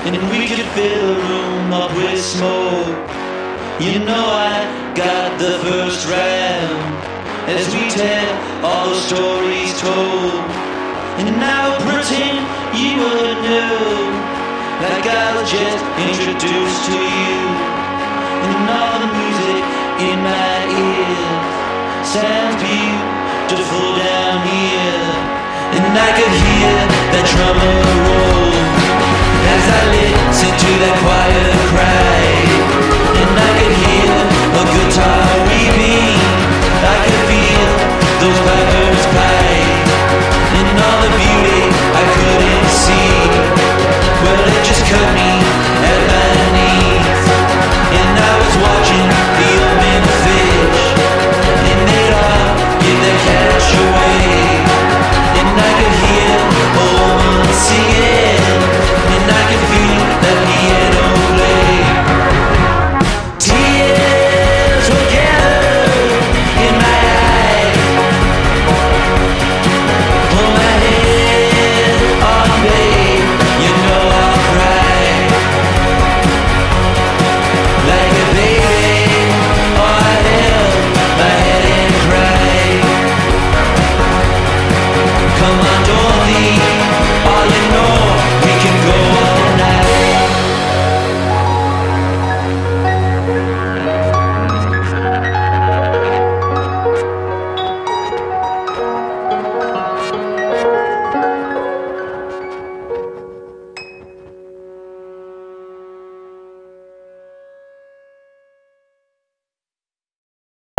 and we could fill a room up with smoke. You know I got the first round as we tell all the stories told. And now pretend you were new, like I was just introduced to you. And all the music in my ears sounds beautiful down here. And I could hear that drummer roll as I listen to that choir.